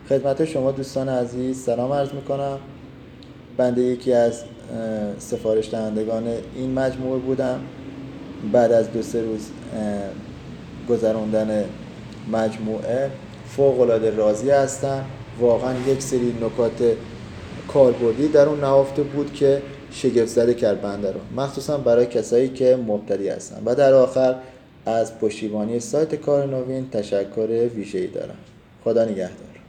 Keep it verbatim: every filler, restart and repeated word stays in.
خدمت شما دوستان عزیز سلام عرض میکنم. بنده یکی از سفارش دهندگان این مجموعه بودم. بعد از دو سه روز گذراندن مجموعه فوق العاده راضی هستم. واقعا یک سری نکات کاربردی در اون نهفته بود که شگفت زده کرد بنده رو، مخصوصا برای کسایی که مبتدی هستن. و در آخر از پشتیبانی سایت کار نوین تشکر ویژه‌ای دارم. خدا نگهدار.